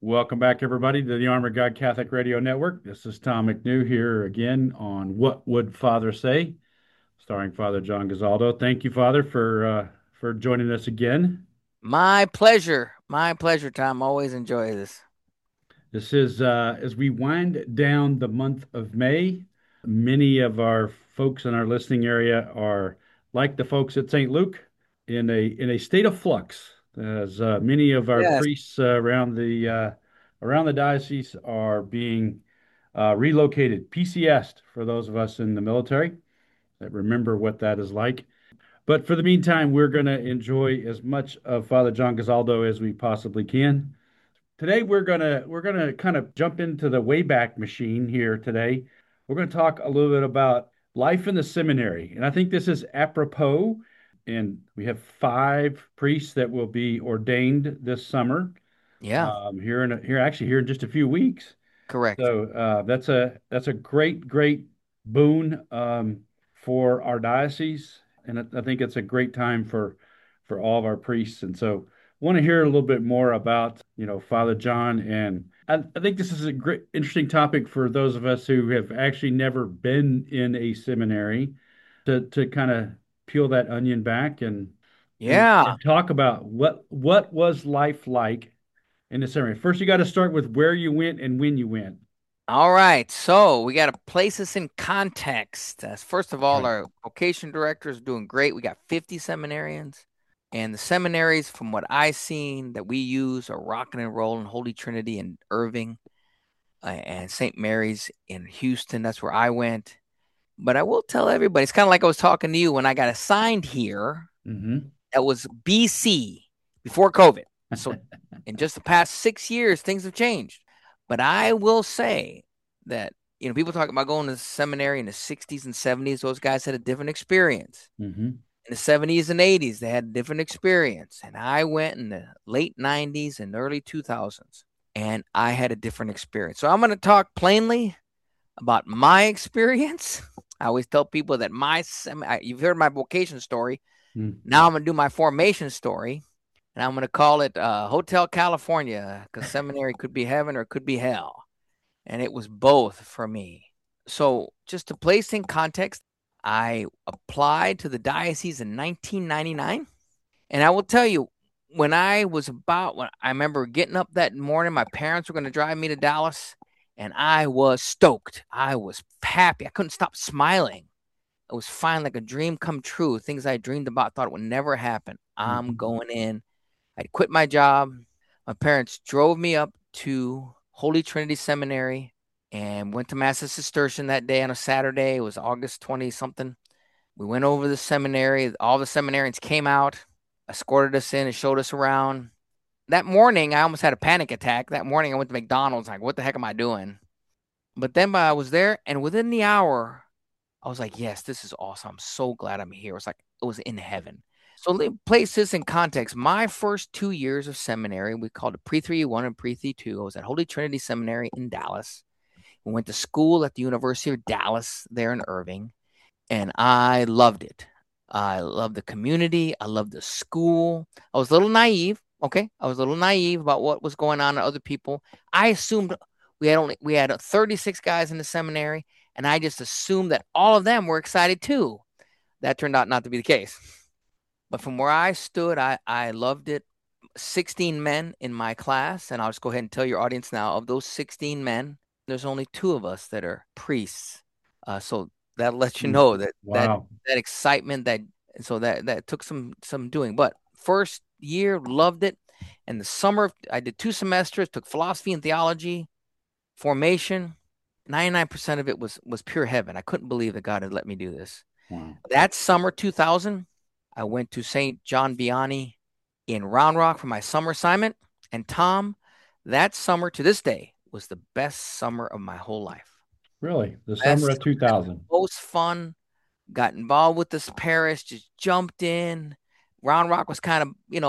Welcome back, everybody, to the Arm of God Catholic Radio Network. This is Tom McNew here again on What Would Father Say, starring Father John Gazaldo. Thank you, Father, for joining us again. My pleasure. My pleasure, Tom. Always enjoy this. This is as we wind down the month of May. Many of our folks in our listening area are like the folks at St. Luke in a state of flux, as many of our Yes, priests around the diocese are being relocated, PCSed for those of us in the military that remember what that is like. But for the meantime, we're going to enjoy as much of Father John Gazaldo as we possibly can. Today we're gonna kind of jump into the Wayback Machine here today. We're going to talk a little bit about life in the seminary, and I think this is apropos. And we have five priests that will be ordained this summer. yeah, Here in just a few weeks. correct. So that's a great boon for our diocese, and I think it's a great time for all of our priests. And so, I want to hear a little bit more about Father John, and I think this is a great interesting topic for those of us who have actually never been in a seminary to kind of peel that onion back Yeah. and talk about what was life like in the seminary. First, you got to start with where you went and when you went. All right. So we got to place this in context. First of all, Right. our vocation director is doing great. We got 50 seminarians. And the seminaries, from what I've seen, that we use are Rocking and Rolling, Holy Trinity in Irving, and St. Mary's in Houston. That's where I went. But I will tell everybody, it's kind of like I was talking to you when I got assigned here. Hmm. That was BC before COVID. So in just the past 6 years, things have changed. But I will say that, people talk about going to seminary in the 60s and 70s. Those guys had a different experience. Hmm. In the 70s and 80s, they had a different experience. And I went in the late 90s and early 2000s, and I had a different experience. So I'm going to talk plainly about my experience. I always tell people that you've heard my vocation story. Now I'm going to do my formation story, and I'm going to call it Hotel California, because seminary could be heaven or it could be hell. And it was both for me. So, just to place in context, I applied to the diocese in 1999. And I will tell you, when I remember getting up that morning, my parents were going to drive me to Dallas, and I was stoked. I was happy. I couldn't stop smiling. It was fine, like a dream come true. Things I dreamed about, thought it would never happen. I'm Hmm. going in. I quit my job. My parents drove me up to Holy Trinity Seminary and went to Mass at Cistercian that day on a Saturday. It was August 20 something. We went over the seminary. All the seminarians came out, escorted us in, and showed us around. That morning, I almost had a panic attack. That morning, I went to McDonald's. Like, what the heck am I doing? But then I was there, and within the hour, I was like, yes, this is awesome. I'm so glad I'm here. It was like it was in heaven. So let me place this in context. My first 2 years of seminary, we called it Pre 3 1 and Pre 3 2. I was at Holy Trinity Seminary in Dallas. We went to school at the University of Dallas there in Irving, and I loved it. I loved the community. I loved the school. I was a little naive. Okay, I was a little naive about what was going on in other people. I assumed we had 36 guys in the seminary, and I just assumed that all of them were excited too. That turned out not to be the case. But from where I stood, I loved it. 16 men in my class, and I'll just go ahead and tell your audience now, of those 16 men, there's only two of us that are priests. So that lets you know that that Wow. that excitement that took some doing. But first year, loved it. And the summer, I did 2 semesters, took philosophy and theology, formation. 99% of it was pure heaven. I couldn't believe that God had let me do this. Wow. That summer 2000, I went to St. John Vianney in Round Rock for my summer assignment. And Tom, that summer to this day was the best summer of my whole life. Really? The summer Best, of 2000. most fun. Got involved with this parish, just jumped in. Round Rock was kind of,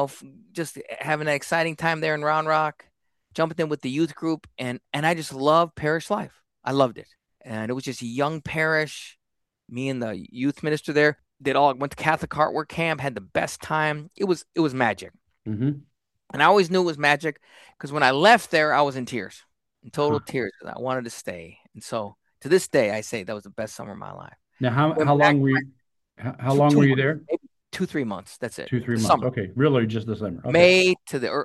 just having an exciting time there in Round Rock. Jumping in with the youth group, and I just love parish life. I loved it, and it was just a young parish. Me and the youth minister there went to Catholic Artwork Camp, had the best time. It was magic. Hmm. And I always knew it was magic because when I left there, I was in tears, in total Huh. tears. I wanted to stay. And so to this day, I say that was the best summer of my life. Now, Went how back long were you, how for long two were you months, there? maybe 2, 3 months. That's it. Two, three The months. summer, Okay, really, just the summer. Okay, May to the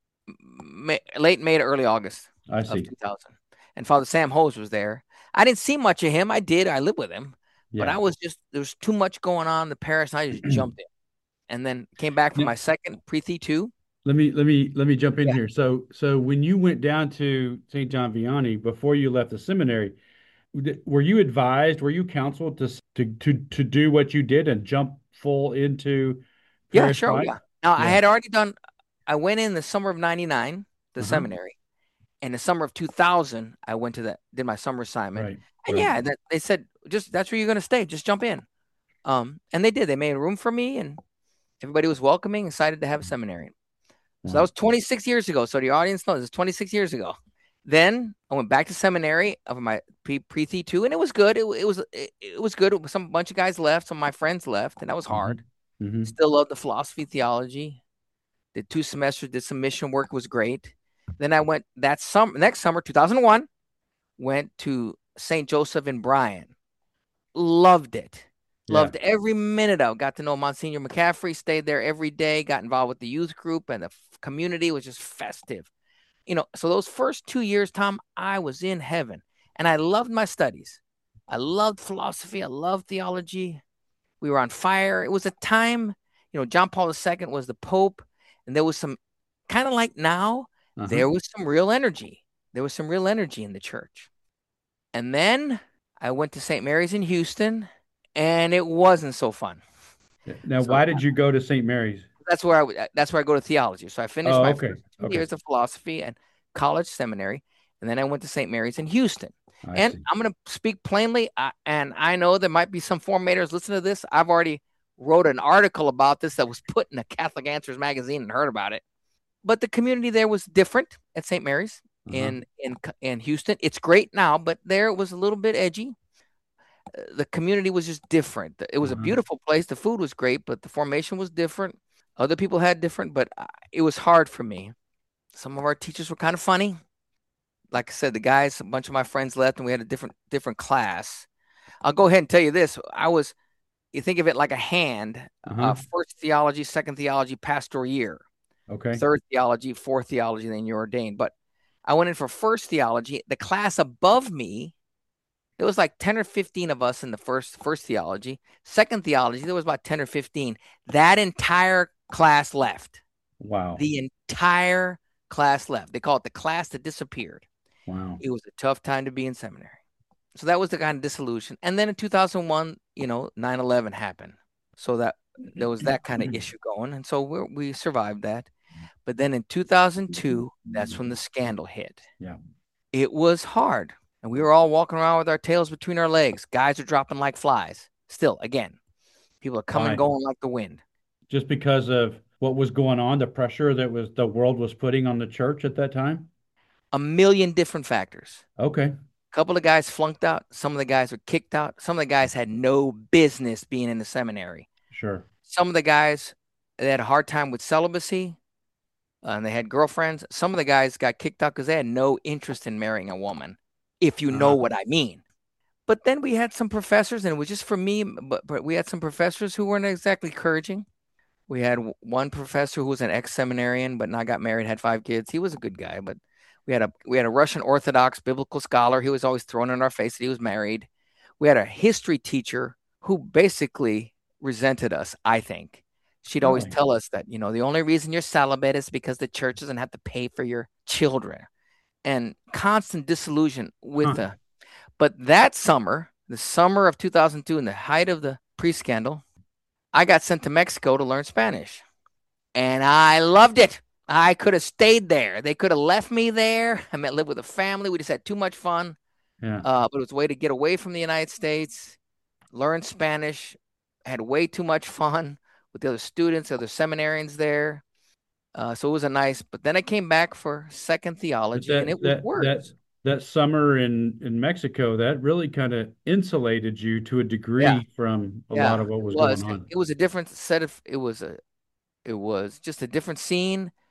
late May to early August I of see. 2000. And Father Sam Hose was there. I didn't see much of him. I did. I lived with him, but Yeah. I was just there was too much going on in the parish, and I just jumped in. And then came back for Now, my second pre-T two. let me jump in Yeah, here. So when you went down to St. John Vianney before you left the seminary, were you advised, were you counseled to do what you did and jump full into yeah, parish sure, life? yeah. Now I Yeah. had already done. I went in the summer of '99, the Uh-huh. seminary. In the summer of 2000, I went to that, did my summer assignment. Right. And Right. yeah, they said, just that's where you're going to stay. Just jump in. And they did. They made room for me, and everybody was welcoming, excited to have a seminary. So that Wow. was 26 years ago. So the audience knows it's 26 years ago. Then I went back to seminary of my pre 2, and it was good. It was good. Some bunch of guys left, some of my friends left, and that was Hmm. hard. Hmm. Still loved the philosophy, theology. Did 2 semesters, did some mission work, was great. Then I went that summer, next summer, 2001, went to St. Joseph in Bryan. Loved it. Yeah. Loved every minute of it. Got to know Monsignor McCaffrey, stayed there every day, got involved with the youth group, and the community was just festive. So those first 2 years, Tom, I was in heaven. And I loved my studies. I loved philosophy. I loved theology. We were on fire. It was a time, John Paul II was the Pope, and there was some kind of like now, Uh-huh. there was some real energy. There was some real energy in the church. And then I went to St. Mary's in Houston, and it wasn't so fun. Now, So why did you go to St. Mary's? that's where I go to theology. So I finished Oh, my okay. first two Okay. years of philosophy and college seminary, and then I went to St. Mary's in Houston. I And see. I'm going to speak plainly, and I know there might be some formators listening to this. I've already wrote an article about this that was put in a Catholic Answers magazine and heard about it. But the community there was different at St. Mary's Uh-huh. in Houston. It's great now, but there it was a little bit edgy. The community was just different. It was a Uh-huh. beautiful place. The food was great, but the formation was different. Other people had different, but it was hard for me. Some of our teachers were kind of funny. Like I said, the guys, a bunch of my friends left, and we had a different class. I'll go ahead and tell you this. You think of it like a hand, Uh-huh. first theology, second theology, pastoral year, Okay. third theology, fourth theology, then you're ordained. But I went in for first theology. The class above me, there was like 10 or 15 of us in the first theology. Second theology, there was about 10 or 15. That entire class left. Wow. The entire class left. They call it the class that disappeared. Wow. It was a tough time to be in seminary. So that was the kind of disillusion. And then in 2001, 9/11 happened. So that there was that kind of issue going. And so we survived that. But then in 2002, that's when the scandal hit. Yeah. It was hard. And we were all walking around with our tails between our legs. Guys are dropping like flies. Still, again, people are coming, Why? going like the wind. Just because of what was going on, the pressure that was the world was putting on the church at that time? A million different factors. Okay. A couple of guys flunked out. Some of the guys were kicked out. Some of the guys had no business being in the seminary. Sure. Some of the guys they had a hard time with celibacy and they had girlfriends. Some of the guys got kicked out because they had no interest in marrying a woman, if you know Uh-huh. what I mean. But then we had some professors, and it was just for me, but we had some professors who weren't exactly encouraging. We had one professor who was an ex-seminarian, but now got married, had 5 kids. He was a good guy, but we had a Russian Orthodox biblical scholar. He was always thrown in our face that he was married. We had a history teacher who basically resented us, I think. She'd always Really? tell us that, the only reason you're celibate is because the church doesn't have to pay for your children. And constant disillusion with Huh. the but that summer, the summer of 2002, in the height of the pre-scandal, I got sent to Mexico to learn Spanish. And I loved it. I could have stayed there. They could have left me there. I lived with a family. We just had too much fun. Yeah. But it was a way to get away from the United States, learn Spanish, had way too much fun with the other students, other seminarians there. So it was but then I came back for second But theology and it was worse. that summer in Mexico, that really kind of insulated you to a Yeah. degree from a lot Yeah. of what It was going was. on. It was a different set of, it was just a different scene.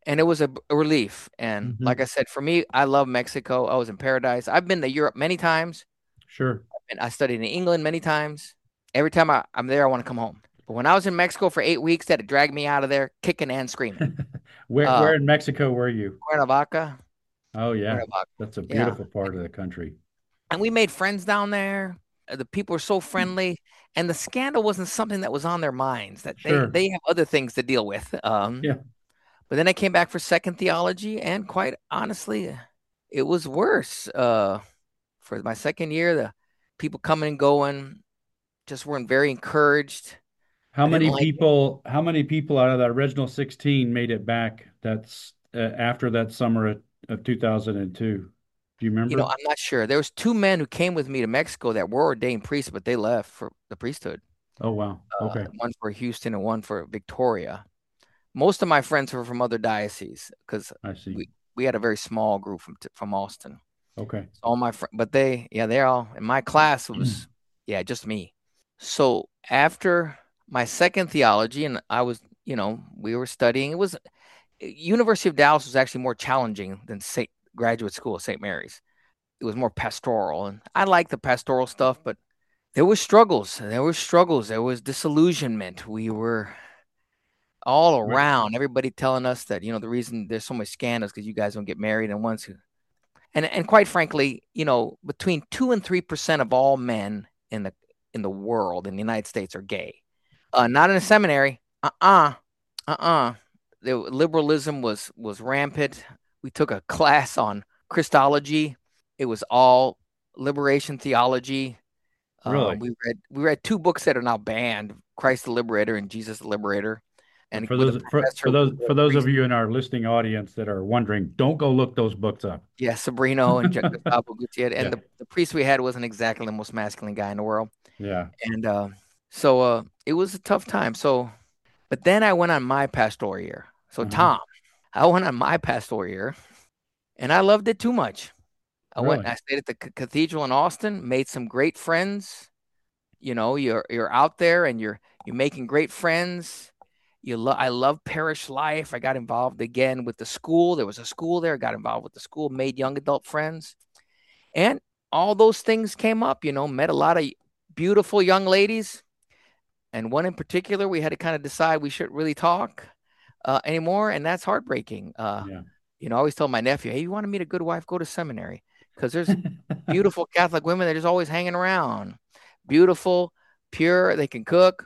and it was a relief. And like I Hmm. said, for me, I love Mexico. I was in paradise. I've been to Europe many times, Sure. and I studied in England many times. Every time I'm there, I want to come home. But when I was in Mexico for 8 weeks, that dragged me out of there kicking and screaming. Where Uh, in Mexico were you? Cuernavaca, Oh yeah, Cuernavaca, that's a yeah. beautiful part of the country. And we made friends down there. The people were so friendly, and the scandal wasn't something that was on their minds. That Sure. they have other things to deal with. Yeah. But then I came back for second theology, and quite honestly, it was worse. For my second year, the people coming and going just weren't very encouraged. I didn't like it. How many people out of that original 16 made it back that's after that summer of 2002? Do you remember? I'm not sure. There was two men who came with me to Mexico that were ordained priests, but they left for the priesthood. Oh wow. Okay. One for Houston and one for Victoria. Most of my friends were from other dioceses because I see. we had a very small group from Austin. Okay. So all my friends, but they're all in my class. It was just me. So after my second theology, and I was, we were studying. It was University of Dallas was actually more challenging than St. Graduate School of St. Mary's. It was more pastoral, and I like the pastoral stuff, but there was struggles. There were struggles. There was disillusionment. We were all Right. around. Everybody telling us that the reason there's so much scandals because you guys don't get married, and once and quite frankly, between 2 and 3% of all men in the world in the United States are gay. Not in a seminary. Uh-uh. The liberalism was rampant. We took a class on Christology. It was all liberation theology. Really? We read two books that are now banned: Christ the Liberator and Jesus the Liberator, and For with a those professor who was for a those of priest. you in our listening audience that are wondering, don't go look those books up. Yeah, Sabrino and Gustavo Gutierrez, and Yeah. the priest we had wasn't exactly the most masculine guy in the world, Yeah. and so it was a tough time. So, but then I went on my pastoral year. So Uh-huh. Tom, I went on my pastoral year, and I loved it too much. Really? I stayed at the cathedral in Austin, made some great friends. You're out there and you're making great friends. I love parish life. I got involved again with the school. There was a school there. I got involved with the school, made young adult friends, and all those things came up. Met a lot of beautiful young ladies, and one in particular, we had to kind of decide we shouldn't really talk anymore, and that's heartbreaking. Yeah. I always tell my nephew, "Hey, you want to meet a good wife? Go to seminary because there's beautiful Catholic women that are just always hanging around. Beautiful, pure, they can cook.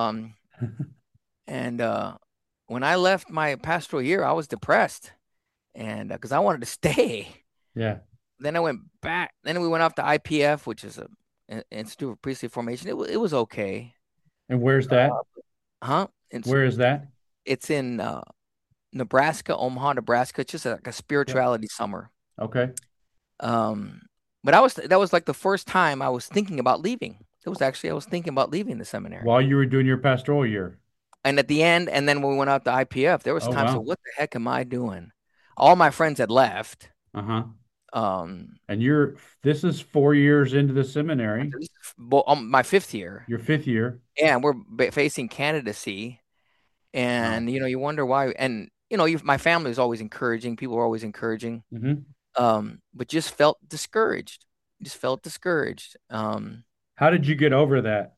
And when I left my pastoral year, I was depressed and because I wanted to stay. Yeah. Then I went back. Then we went off to IPF, which is an Institute of Priestly Formation. It was okay. And where's that? Huh? It's Where is that? it's in Nebraska, Omaha, Nebraska. It's just like a Yep. spirituality summer. Okay. Um, but that was like the first time I was thinking about leaving. It was actually I was thinking about leaving the seminary. While you were doing your pastoral year. And at the end, and then when we went out to IPF, there was Oh times of wow. what the heck am I doing? All my friends had left. Uh-huh. Um, And this is 4 years into the seminary, my fifth year, your fifth year. and we're facing candidacy, Wow. and you wonder why. And my family was always encouraging. People were always encouraging. Hmm. But just felt discouraged. Just felt discouraged. How did you get over that?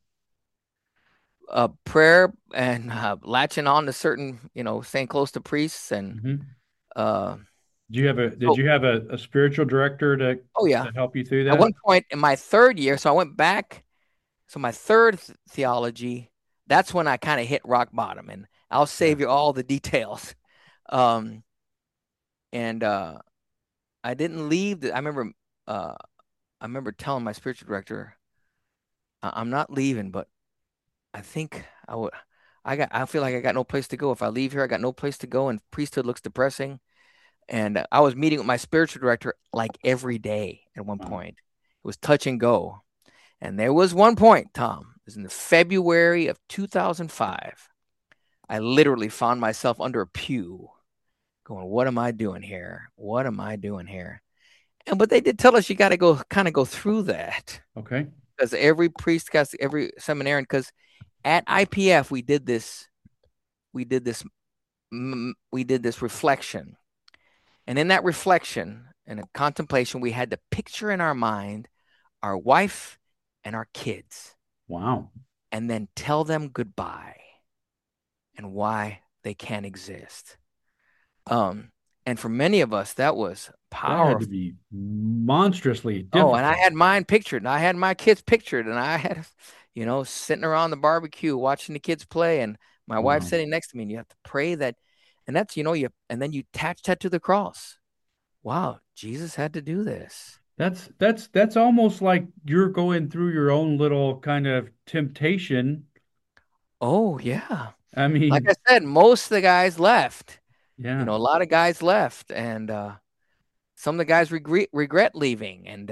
Prayer and latching on to certain, staying close to priests and Hmm. uh, Did so you have a spiritual director oh yeah. to help you through At that? one point in my third year, so I went back. So my third theology, that's when I kind of hit rock bottom, and I'll Yeah. save you all the details. Um, and I didn't leave. Uh, I remember telling my spiritual director, I'm not leaving, but I think I would. I feel like I got no place to go. If I leave here, I got no place to go, and priesthood looks depressing. And I was meeting with my spiritual director like every day at one Wow. point. It was touch and go. And there was one point, Tom, it was in the February of 2005. I literally found myself under a pew going, what am I doing here? What am I doing here? And but they did tell us you got to go through that Okay. because every priest got every seminarian because at IPF we did this we did this reflection. And in that reflection and a contemplation, we had to picture in our mind our wife and our kids Wow. and then tell them goodbye and why they can't exist. Um, and for many of us, that was That had to powerful. be monstrously Oh, and I difficult. had mine pictured, and I had my kids pictured, and I had, sitting around the barbecue watching the kids play, and my wife Wow. sitting next to me, and you have to pray that, and that's, and then you attach that to the cross. Wow, Jesus had to do this. That's almost like you're going through your own little kind of temptation. Oh, yeah. I Like I mean, said, most of the guys left. yeah. A lot of guys left, and some of the guys regret leaving, and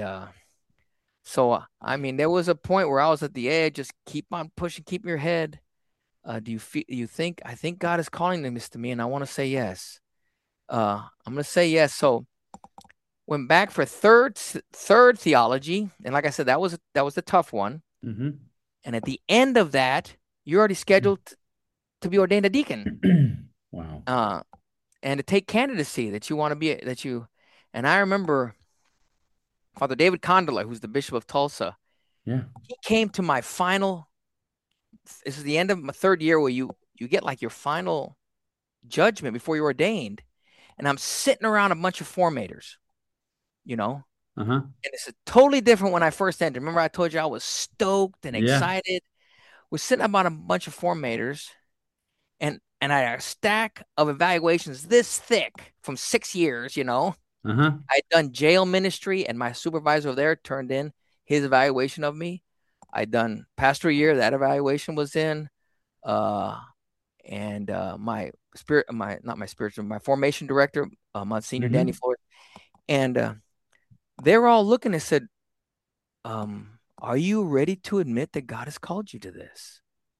so I mean, there was a point where I was at the edge. Just keep on pushing, keep your head. Do you feel? You think? I think God is calling this to me, and I want to say yes. I'm going to say yes. So went back for third theology, and like I said, that was the tough one. Hmm. And at the end of that, you're already scheduled to be ordained a deacon, Wow. uh, and to take candidacy that you want to be that you. And I remember Father David Condola, who's the Bishop of Tulsa. Yeah. He came to my final. This is the end of my third year where you get like your final judgment before you're ordained, and I'm sitting around a bunch of formators, you know, Uh-huh. and it's totally different when I first entered. Remember, I told you I was stoked and Yeah. excited. We're sitting about a bunch of formators, and I had a stack of evaluations this thick from 6 years. Uh-huh. I'd done jail ministry, and my supervisor there turned in his evaluation of me. I'd done pastor a year, that evaluation was in. Uh, and my spirit, my not my spiritual, my formation director, Monsignor Danny Hmm. Floyd, and they were all looking and said, "Are you ready to admit that God has called you to this?"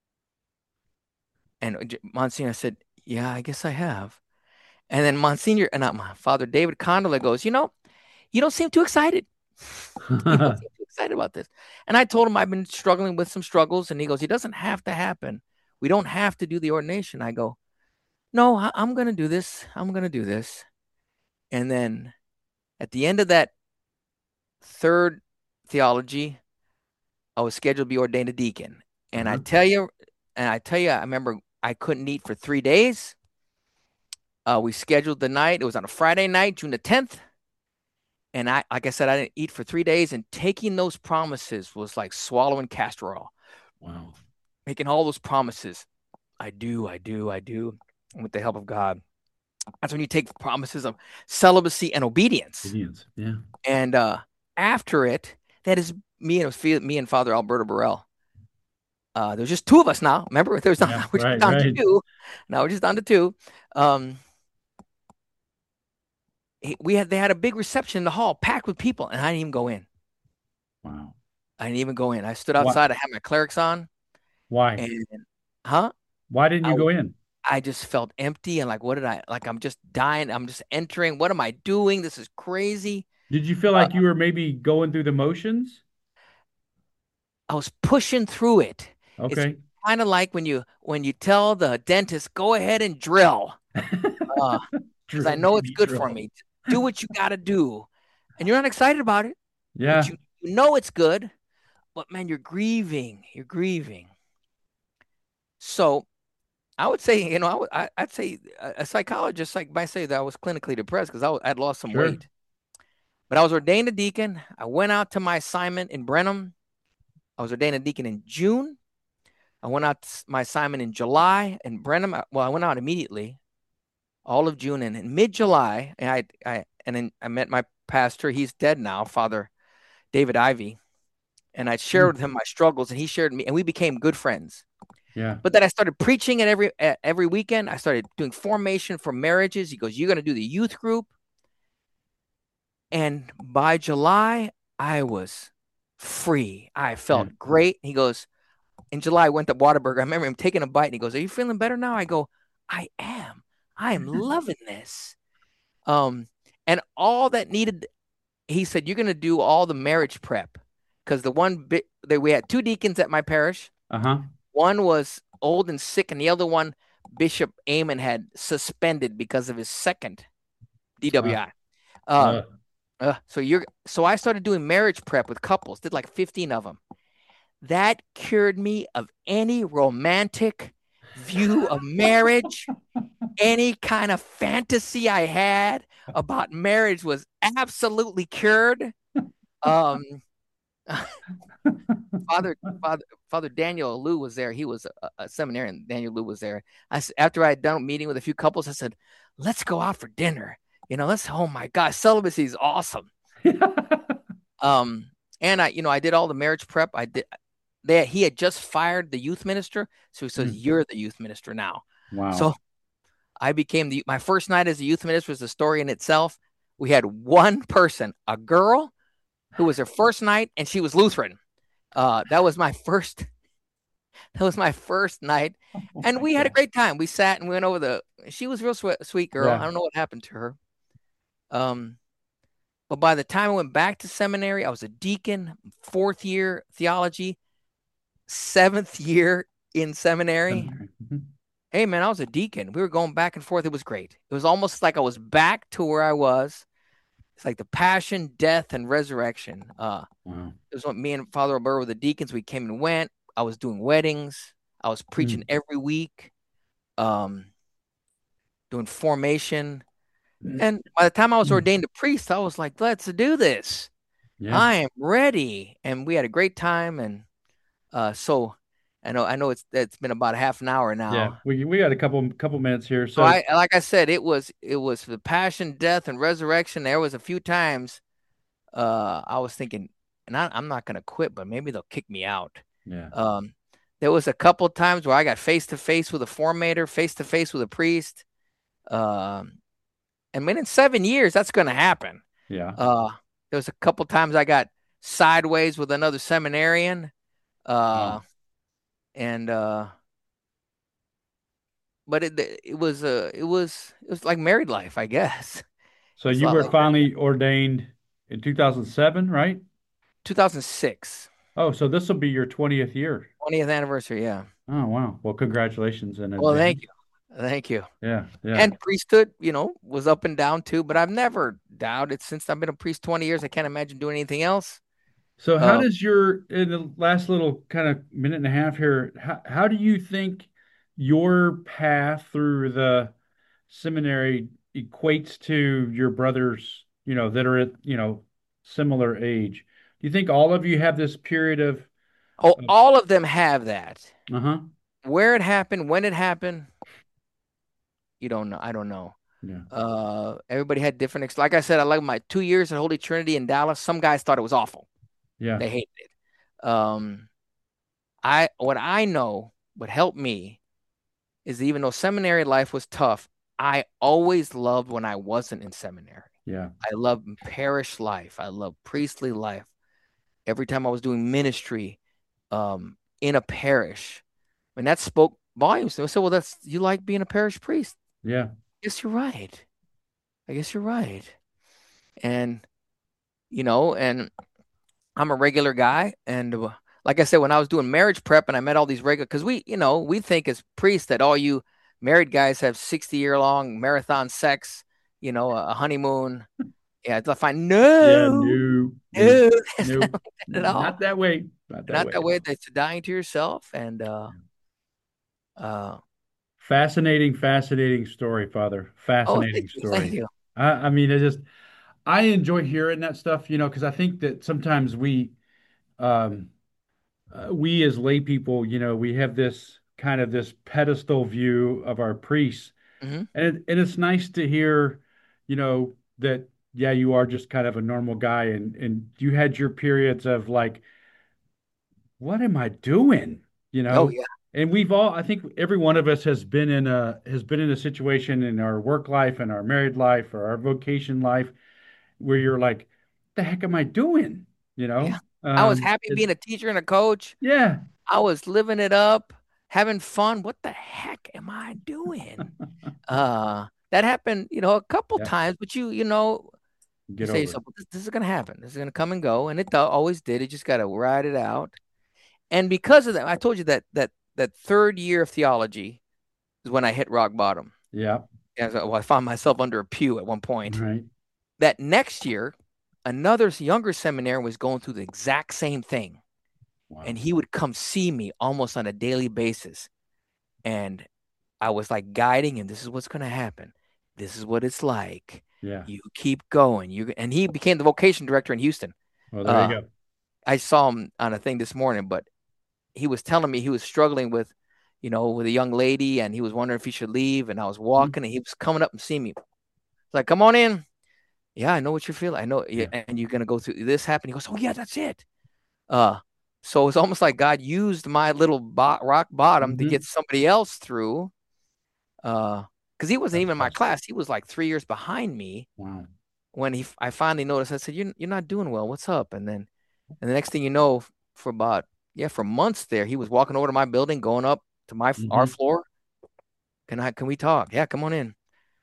And Monsignor said, "Yeah, I guess I have." And then Monsignor, and not my Father David Condola goes, you don't seem too excited. You don't seem too excited about this. And I told him I've been struggling with some struggles, and he goes, "It doesn't have to happen. We don't have to do the ordination." I go, "No, I'm going to do this. I'm going to do this." And then at the end of that third theology, I was scheduled to be ordained a deacon. And I Uh-huh. tell you, I remember I couldn't eat for 3 days. We scheduled the night. It was on a Friday night, June the 10th. And like I said, I didn't eat for 3 days. And taking those promises was like swallowing castor oil, Wow. making all those promises. I do, I do, I do. And with the help of God. That's when you take promises of celibacy and obedience. Idiots. Yeah. And after it, that is me and Father Alberto Burrell. There's just two of us now. Remember, there's not Yeah. we're just Right. down to Right. two. Now we're just down to two. Um, they had a big reception in the hall, packed with people, and I didn't even go in. Wow. I didn't even go in. I stood What? outside. I had my clerics on, Why? and huh? Why didn't I you go in? I just felt empty and like, what did I like? I'm just dying. I'm just entering. What am I doing? This is crazy. Did you feel Uh, like you were maybe going through the motions? I was pushing through it. It's Okay. kind of like when you tell the dentist, go ahead and drill, because I Drill, know it's baby, good for drill. me. Do what you got to do, and you're not excited about it, but Yeah. you know it's good. But man, you're grieving. You're grieving. So I would say, I'd say a psychologist like might say that I was clinically depressed because I'd lost some Sure. weight. But I was ordained a deacon. I went out to my assignment in Brenham. I was ordained a deacon in June. I went out to my assignment in July in Brenham. Well, I went out immediately, all of June, and in mid-July, and then I met my pastor. He's dead now, Father David Ivy, and I shared Hmm. with him my struggles, and he shared me, and we became good friends. Yeah. But then I started preaching at every weekend. I started doing formation for marriages. He goes, "You're going to do the youth group," and by July, I was free. I Yeah. felt great. He goes, in July, I went to Whataburger. I remember him taking a bite, and he goes, "Are you feeling better now?" I go, "I am. I am loving this." Um, and all that needed, he said, "You're going to do all the marriage prep." Because the one bit that we had two deacons at my parish, Uh-huh. one was old and sick, and the other one Bishop Amon had suspended because of his second Uh, DWI. Um, uh, so I started doing marriage prep with couples, did like 15 of them. That cured me of any romantic view of marriage. Any kind of fantasy I had about marriage was absolutely cured. Um, Father, Father Daniel Liu was there. He was a seminarian. Daniel Liu was there. After I had done a meeting with a few couples, I said, "Let's go out for dinner. Let's. Oh my God, celibacy is awesome." Um, and I did all the marriage prep. I did. He had just fired the youth minister, so he says, Mm, "You're the youth minister now." wow. So I became my first night as a youth minister was a story in itself. We had one person, a girl, who was her first night, and she was Lutheran. That was my first. That was my first night, Oh and my we had a God. great time. We sat and we went over the. She was a real sweet girl. I Yeah. don't know what happened to her. Um, but by the time I went back to seminary, I was a deacon, fourth year theology, seventh year in seminary. Seminary. Mhm. Hey man, I was a deacon. We were going back and forth. It was great. It was almost like I was back to where I was. It's like the passion, death, and resurrection. Wow. It was when me and Father Albert were the deacons. We came and went. I was doing weddings. I was preaching Mm, every week. Um, doing formation. mm, And by the time I was mm. ordained a priest, I was like, let's do this. Yeah. I am ready. And we had a great time. And so I know it's been about half an hour Yeah. now. We got a couple minutes here. So So like I said, it was the passion, death, and resurrection. There was a few times I was thinking, and I'm not gonna quit, but maybe they'll kick me out. yeah. Um, there was a couple times where I got face to face with a formator, face to face with a priest. Um, and in 7 years, that's gonna happen. Yeah. Uh, there was a couple times I got sideways with another seminarian. Uh, Wow. and but it was like married life, I guess. So It's a you lot were like married finally ordained in 2007, right? 2006, Oh, so this will be your 20th year. 20th anniversary. Yeah. Oh, wow. Well, congratulations in Well, thank advance. you. Thank you. Yeah. Yeah. And priesthood, was up and down too, but I've never doubted since I've been a priest 20 years. I can't imagine doing anything else. So how Uh, does in the last little kind of minute and a half here, how do you think your path through the seminary equates to your brothers, that are at, similar age? Do you think all of you have this period oh, of all of them have that. uh-huh. Where it happened, when it happened, you don't know. I don't know. Yeah. Everybody had different. Like I said, I like my 2 years at Holy Trinity in Dallas. Some guys thought it was awful. Yeah. They hated it. What I know, what helped me is even though seminary life was tough, I always loved when I wasn't in seminary. Yeah. I loved parish life. I loved priestly life. Every time I was doing ministry, in a parish, and that spoke volumes. I said, "Well, that's you like being a parish priest." Yeah. I guess you're right. I guess you're right. And and I'm a regular guy, and like I said, when I was doing marriage prep, and I met all these regular, because we think as priests that all you married guys have 60-year long marathon sex, a honeymoon. Yeah, I find Yeah. no, No, no, no, that's not no, like that at all. not that way. Not that Not way that at way. all. That's dying to yourself, and uh. Fascinating, fascinating story, Father. Oh, thank Fascinating you, thank story. you. I mean, I enjoy hearing that stuff, because I think that sometimes um, we as lay people, we have this kind of this pedestal view of our priests, Hmm. and it's nice to hear, that yeah, you are just kind of a normal guy, and you had your periods of like, what am I doing? You Oh know, yeah, and I think every one of us has been in a situation in our work life and our married life or our vocation life where you're like, the heck am I doing? You yeah. know, I was happy it's being a teacher and a coach. yeah, I was living it up, having fun. What the heck am I doing? That happened, a couple yeah, times, but you get say to over it. yourself, well, this is gonna happen. This is gonna come and go, and it always did. You just gotta ride it out. And because of that, I told you that third year of theology, is when I hit rock bottom. Yeah. And so, well, I found myself under a pew at one point. Right. That next year, another younger seminarian was going through the exact same thing. And Wow. he would come see me almost on a daily basis. And I was like guiding him. This is what's going to happen. This is what it's like. Yeah. You keep going. And he became the vocation director in Houston. Well, there you Uh, go. I saw him on a thing this morning, but he was telling me he was struggling with, with a young lady, and he was wondering if he should leave. And I was Mhm. walking, and he was coming up and seeing me. It's like, come on in. Yeah, I know what you're feeling. I know, yeah, Yeah. and you're gonna go through this happen. He goes, oh yeah, that's it. Uh, so it's almost like God used my little rock bottom to get Hmm. somebody else through. Because he wasn't That's even in my awesome. class. He was like 3 years behind me Wow. when I finally noticed. I said, you're not doing well. What's up? And the next thing you know, for about for months there, he was walking over to my building, going up to our Hmm. floor. Can we talk? Yeah, come on in.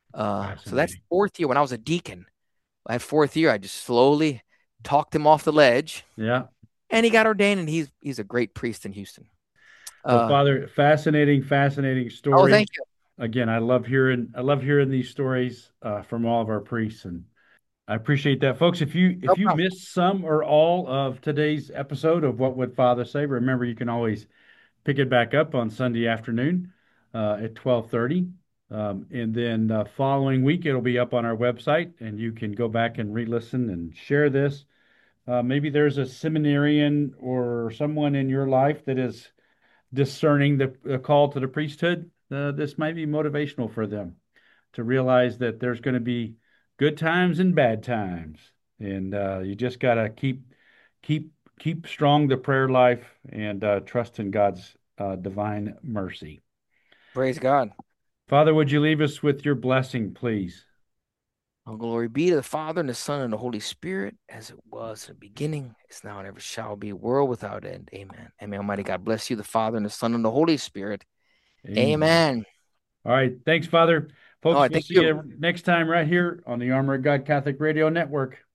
So that's Fascinating. fourth year when I was a deacon. That fourth year, I just slowly talked him off the ledge, Yeah. and he got ordained, and he's a great priest in Houston. Well, Uh, Father, fascinating, fascinating oh, story. thank you. Again, I love hearing these stories from all of our priests, and I appreciate that, folks. If you No if you problem. missed some or all of today's episode of What Would Father Say, remember you can always pick it back up on Sunday afternoon at 12:30. And then following week, it'll be up on our website, and you can go back and re-listen and share this. Maybe there's a seminarian or someone in your life that is discerning the call to the priesthood. This might be motivational for them to realize that there's going to be good times and bad times, and you just got to keep keep strong the prayer life and trust in God's divine mercy. Praise God. Father, would you leave us with your blessing, please? All glory be to the Father and the Son and the Holy Spirit, as it was in the beginning, is now, and ever shall be, world without end. Amen. And may Almighty God bless you, the Father and the Son and the Holy Spirit. Amen. Amen. All right. Thanks, Father. All Folks, right, we'll thank see you. you next time right here on the Armor of God Catholic Radio Network.